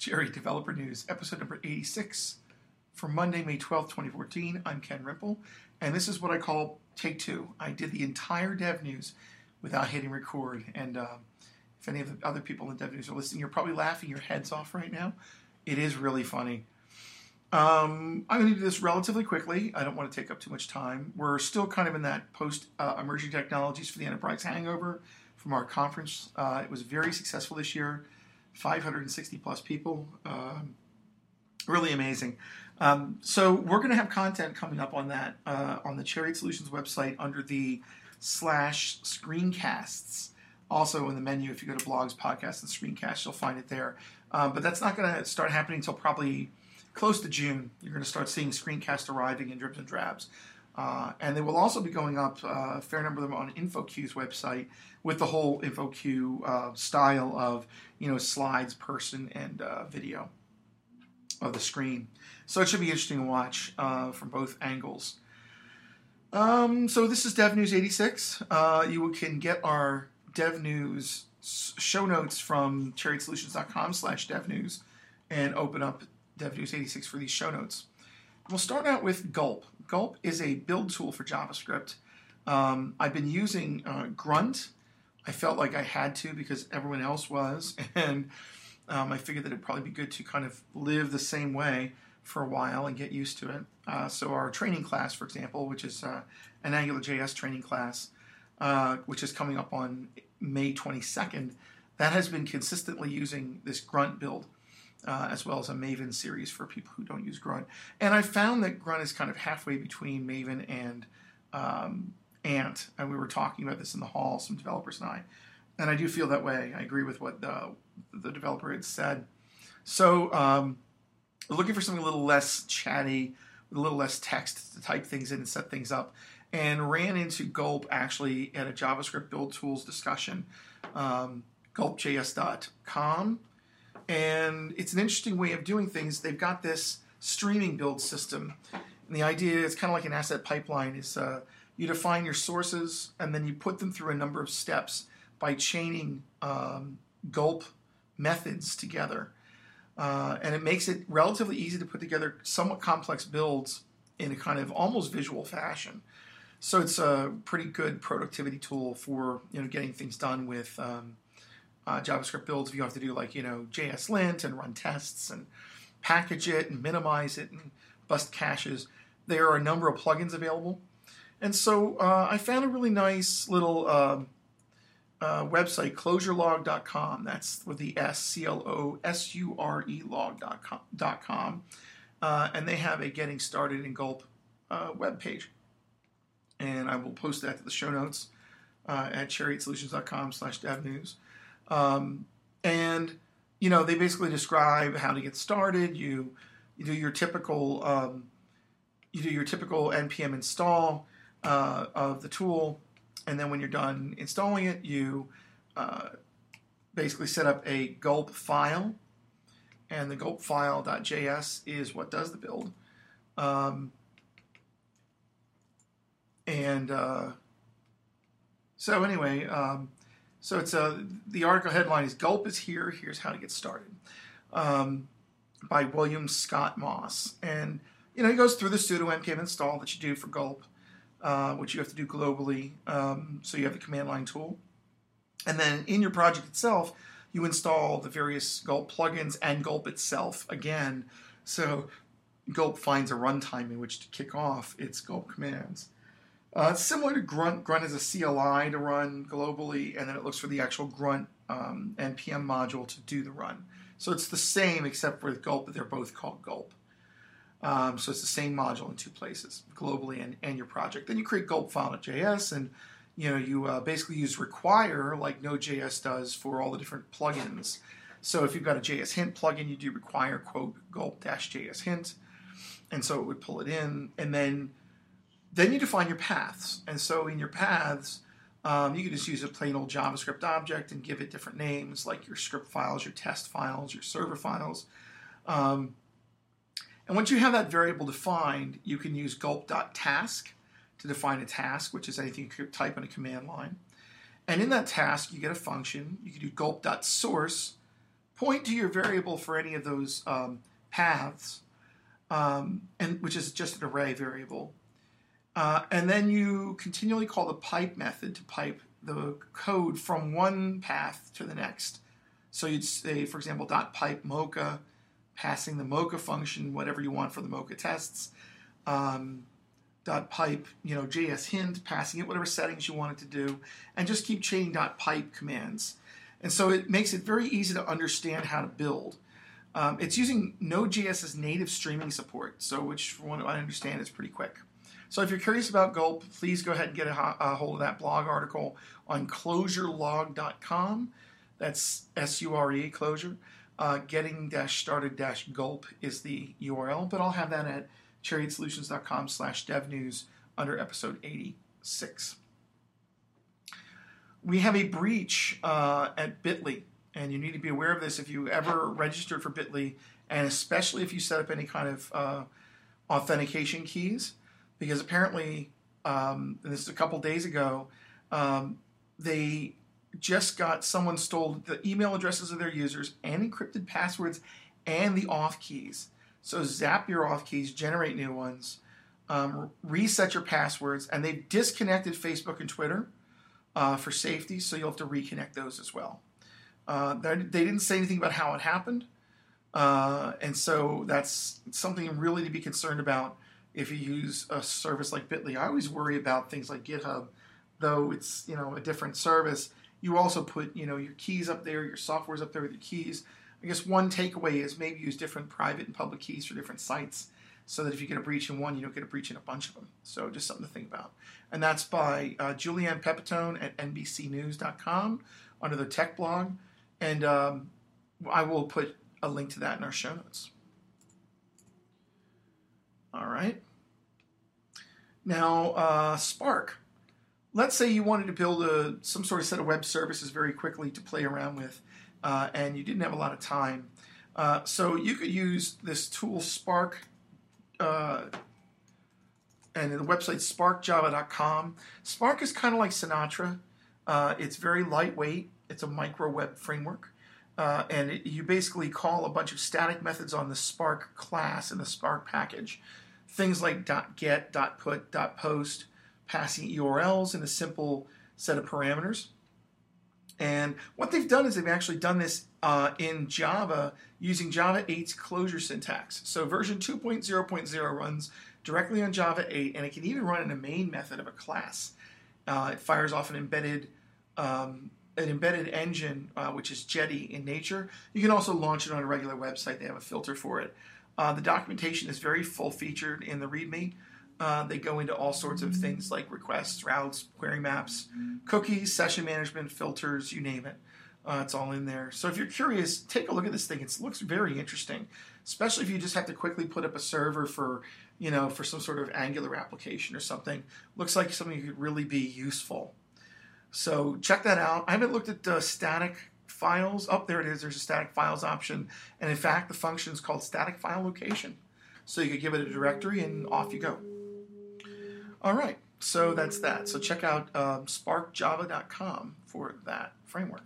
Cherry Developer News, episode number 86 for Monday, May 12th, 2014. I'm Ken Rimple, and this is what I call Take Two. I did the entire Dev News without hitting record, and if any of the other people in Dev News are listening, you're probably laughing your heads off right now. It is really funny. I'm going to do this relatively quickly. I don't want to take up too much time. We're still kind of in that post-emerging technologies for the enterprise hangover from our conference. It was very successful this year. 560 plus people. Really amazing. So we're going to have content coming up on that on the Chariot Solutions website under the /screencasts. Also in the menu, if you go to blogs, podcasts, and screencasts, you'll find it there. But that's not going to start happening until probably close to June. You're going to start seeing screencasts arriving in dribs and drabs. And they will also be going up, a fair number of them, on InfoQ's website with the whole InfoQ style of, slides, person, and video of the screen. So it should be interesting to watch from both angles. So this is Dev News 86. You can get our Dev News show notes from chariotsolutions.com/devnews and open up Dev News 86 for these show notes. We'll start out with Gulp. Gulp is a build tool for JavaScript. I've been using Grunt. I felt like I had to because everyone else was, and I figured that it'd probably be good to kind of live the same way for a while and get used to it. So our training class, for example, which is an AngularJS training class, which is coming up on May 22nd, that has been consistently using this Grunt build. As well as a Maven series for people who don't use Grunt. And I found that Grunt is kind of halfway between Maven and Ant. And we were talking about this in the hall, some developers and I. And I do feel that way. I agree with what the developer had said. So looking for something a little less chatty, with a little less text to type things in and set things up. And ran into Gulp actually at a JavaScript build tools discussion, gulpjs.com. And it's an interesting way of doing things. They've got this streaming build system. And the idea is kind of like an asset pipeline. Is you define your sources, and then you put them through a number of steps by chaining Gulp methods together. And it makes it relatively easy to put together somewhat complex builds in a kind of almost visual fashion. So it's a pretty good productivity tool for getting things done with JavaScript builds. If you have to do JSLint and run tests and package it and minimize it and bust caches, there are a number of plugins available. And so I found a really nice little website, closurelog.com. That's with the SCLOSURE log.com. And they have a Getting Started in Gulp webpage. And I will post that to the show notes at chariotsolutions.com/devnews. And they basically describe how to get started. You do your typical npm install of the tool, and then when you're done installing it, you basically set up a Gulp file, and the Gulp file.js is what does the build. So anyway. So it's the article headline is Gulp is here. Here's how to get started, by William Scott Moss, and he goes through the sudo npm install that you do for Gulp, which you have to do globally. So you have the command line tool, and then in your project itself, you install the various Gulp plugins and Gulp itself again. So Gulp finds a runtime in which to kick off its Gulp commands. It's similar to Grunt. Grunt is a CLI to run globally, and then it looks for the actual Grunt npm module to do the run. So it's the same, except for with Gulp, that they're both called Gulp. So it's the same module in two places, globally and your project. Then you create Gulp file.js, and you basically use require like Node.js does for all the different plugins. So if you've got a JS hint plugin, you do require quote gulp-js hint, and so it would pull it in, and then you define your paths. And so in your paths, you can just use a plain old JavaScript object and give it different names, like your script files, your test files, your server files. And once you have that variable defined, you can use gulp.task to define a task, which is anything you could type in a command line. And in that task, you get a function. You can do gulp.source point to your variable for any of those paths, and which is just an array variable. And then you continually call the pipe method to pipe the code from one path to the next. So you'd say, for example, .pipe Mocha, passing the Mocha function, whatever you want for the Mocha tests. .pipe, JS hint, passing it whatever settings you want it to do, and just keep chaining .pipe commands. And so it makes it very easy to understand how to build. It's using Node.js's native streaming support, so which, from what I understand, is pretty quick. So if you're curious about Gulp, please go ahead and get a hold of that blog article on closurelog.com. That's S-U-R-E, Clojure. Getting-started-gulp is the URL, but I'll have that at chariotSolutions.com/devnews under episode 86. We have a breach at Bitly, and you need to be aware of this if you ever registered for Bitly, and especially if you set up any kind of authentication keys, because apparently, and this is a couple days ago, they just got someone stole the email addresses of their users and encrypted passwords and the auth keys. So zap your auth keys, generate new ones, reset your passwords, and they've disconnected Facebook and Twitter for safety, so you'll have to reconnect those as well. They didn't say anything about how it happened, and so that's something really to be concerned about if you use a service like Bitly. I always worry about things like GitHub, though it's a different service. You also put your keys up there, your software's up there with your keys. I guess one takeaway is maybe use different private and public keys for different sites, so that if you get a breach in one, you don't get a breach in a bunch of them. So just something to think about. And that's by Julianne Pepitone at NBCnews.com under the tech blog. And I will put a link to that in our show notes. All right. Now, Spark. Let's say you wanted to build some sort of set of web services very quickly to play around with, and you didn't have a lot of time. So you could use this tool, Spark, and the website sparkjava.com. Spark is kind of like Sinatra. It's very lightweight. It's a micro web framework. And you basically call a bunch of static methods on the Spark class in the Spark package. Things like .get, .put, .post, passing URLs in a simple set of parameters. And what they've done is they've actually done this in Java using Java 8's Clojure syntax. So version 2.0.0 runs directly on Java 8, and it can even run in a main method of a class. It fires off an embedded engine, which is Jetty in nature. You can also launch it on a regular website. They have a filter for it. The documentation is very full-featured in the README. They go into all sorts of things like requests, routes, query maps, cookies, session management, filters, you name it. It's all in there. So if you're curious, take a look at this thing. It looks very interesting, especially if you just have to quickly put up a server for some sort of Angular application or something. Looks like something that could really be useful. So check that out. I haven't looked at static files. Oh, there it is. There's a static files option. And in fact, the function is called static file location. So you could give it a directory and off you go. All right. So that's that. So check out sparkjava.com for that framework.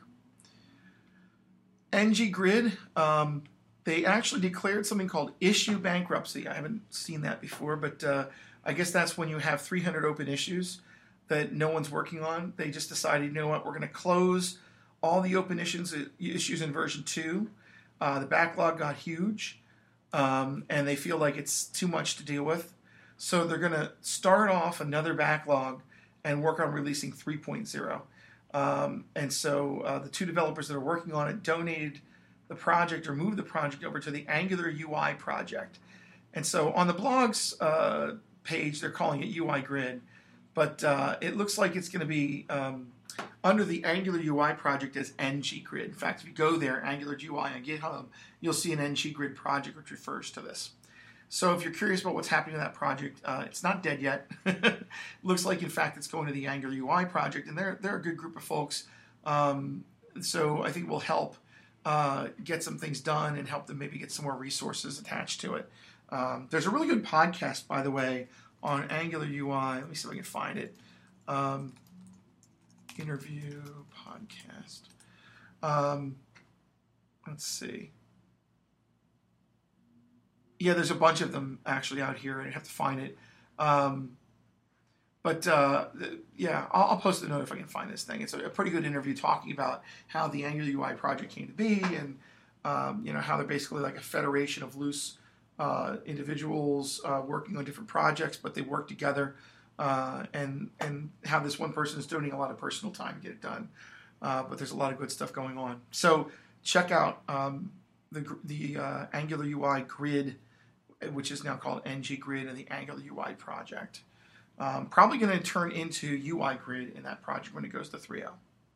ngGrid, they actually declared something called issue bankruptcy. I haven't seen that before, but I guess that's when you have 300 open issues that no one's working on. They just decided, you know what, we're going to close all the open issues in version 2. The backlog got huge, and they feel like it's too much to deal with. So they're going to start off another backlog and work on releasing 3.0. And so the two developers that are working on it donated the project or moved the project over to the Angular UI project. And so on the blog's page, they're calling it UI Grid, but it looks like it's going to be under the Angular UI project as ngGrid. In fact, if you go there, Angular UI on GitHub, you'll see an ngGrid project which refers to this. So if you're curious about what's happening in that project, it's not dead yet. Looks like, in fact, it's going to the Angular UI project, and they're a good group of folks. So I think it will help get some things done and help them maybe get some more resources attached to it. There's a really good podcast, by the way, on Angular UI. Let me see if I can find it. Interview podcast. let's see. Yeah, there's a bunch of them actually out here. I have to find it. But yeah, I'll post a note if I can find this thing. It's a pretty good interview talking about how the Angular UI project came to be, and how they're basically like a federation of loose individuals working on different projects, but they work together, and how this one person is donating a lot of personal time to get it done. But there's a lot of good stuff going on. So check out the Angular UI Grid, which is now called NG Grid, and the Angular UI project. Probably going to turn into UI Grid in that project when it goes to 3.0.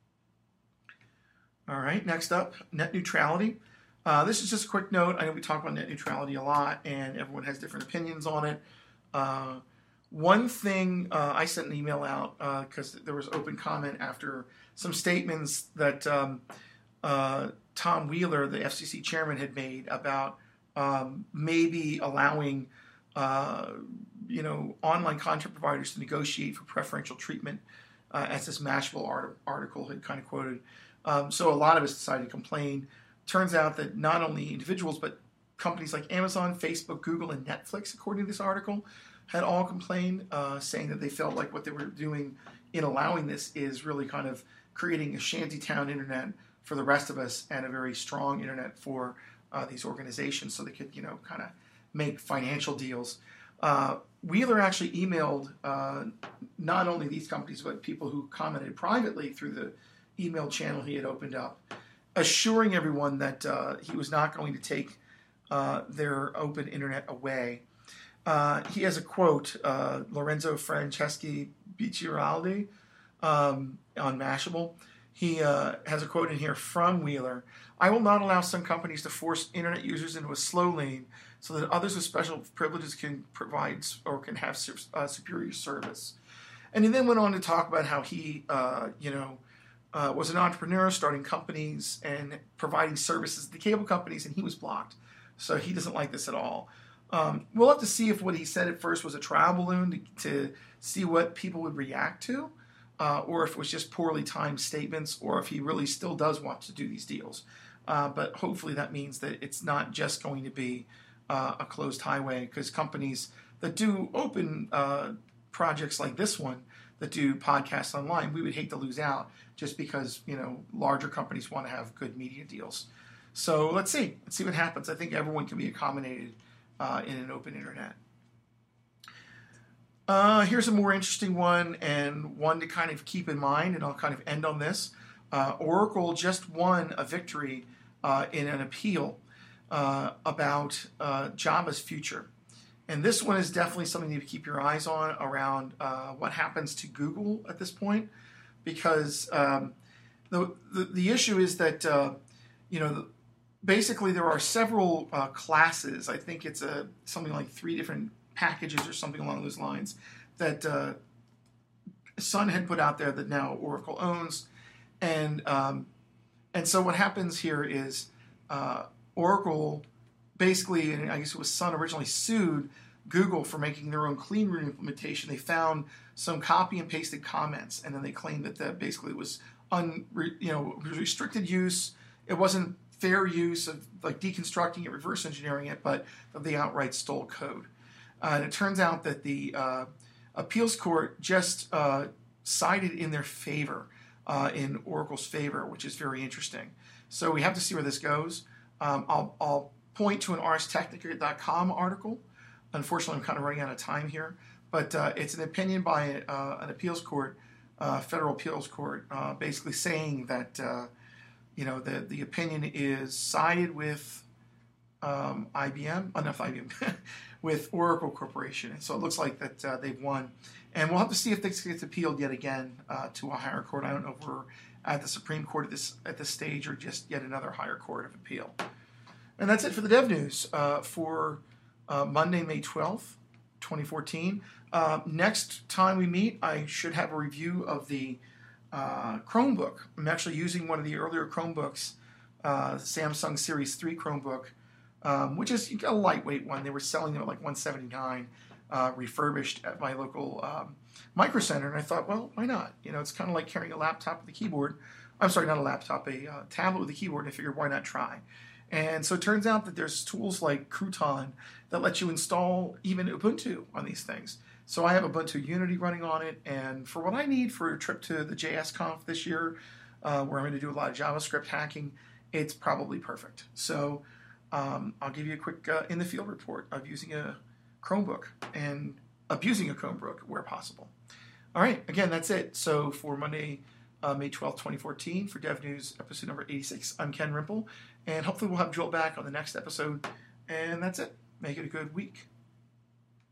All right, next up, net neutrality. This is just a quick note. I know we talk about net neutrality a lot, and everyone has different opinions on it. One thing, I sent an email out because there was open comment after some statements that Tom Wheeler, the FCC chairman, had made about maybe allowing online content providers to negotiate for preferential treatment, as this Mashable article had kind of quoted. So a lot of us decided to complain. Turns out that not only individuals, but companies like Amazon, Facebook, Google, and Netflix, according to this article, had all complained, saying that they felt like what they were doing in allowing this is really kind of creating a shantytown internet for the rest of us and a very strong internet for these organizations, so they could, kind of make financial deals. Wheeler actually emailed not only these companies, but people who commented privately through the email channel he had opened up, assuring everyone that he was not going to take their open internet away. He has a quote, Lorenzo Franceschi Biciraldi on Mashable. He has a quote in here from Wheeler. "I will not allow some companies to force internet users into a slow lane so that others with special privileges can provide or can have superior service." And he then went on to talk about how he, was an entrepreneur starting companies and providing services to the cable companies, and he was blocked. So he doesn't like this at all. We'll have to see if what he said at first was a trial balloon to see what people would react to, or if it was just poorly timed statements, or if he really still does want to do these deals. But hopefully that means that it's not just going to be a closed highway, because companies that do open projects like this one, that do podcasts online, we would hate to lose out just because, larger companies want to have good media deals. So let's see what happens. I think everyone can be accommodated in an open internet. Here's a more interesting one, and one to kind of keep in mind, and I'll kind of end on this. Oracle just won a victory in an appeal about Java's future. And this one is definitely something you need to keep your eyes on around what happens to Google at this point, because the issue is that basically there are several classes. I think it's something like 3 different packages or something along those lines that Sun had put out there that now Oracle owns, and so what happens here is Oracle basically, and I guess it was Sun originally, sued Google for making their own clean room implementation. They found some copy and pasted comments, and then they claimed that basically was restricted use. It wasn't fair use of like deconstructing it, reverse engineering it, but they outright stole code. And it turns out that the appeals court just sided in their favor, in Oracle's favor, which is very interesting. So we have to see where this goes. I'll point to an arstechnica.com article. Unfortunately, I'm kind of running out of time here, but it's an opinion by an appeals court, federal appeals court, basically saying that the opinion is sided with IBM, with Oracle Corporation. And so it looks like that they've won. And we'll have to see if this gets appealed yet again to a higher court. I don't know if we're at the Supreme Court at this stage or just yet another higher court of appeal. And that's it for the Dev News for Monday, May 12th, 2014. Next time we meet, I should have a review of the Chromebook. I'm actually using one of the earlier Chromebooks, Samsung Series 3 Chromebook, which is a lightweight one. They were selling them at like $179, refurbished at my local Micro Center, and I thought, well, why not? It's kind of like carrying a laptop with a keyboard. I'm sorry, not a laptop, a tablet with a keyboard, and I figured, why not try? And so it turns out that there's tools like Crouton that let you install even Ubuntu on these things. So I have Ubuntu Unity running on it, and for what I need for a trip to the JSConf this year, where I'm going to do a lot of JavaScript hacking, it's probably perfect. So I'll give you a quick in the field report of using a Chromebook and abusing a Chromebook where possible. All right, again, that's it. So for Monday, May 12th, 2014, for Dev News episode number 86, I'm Ken Rimple, and hopefully we'll have Joel back on the next episode. And that's it. Make it a good week.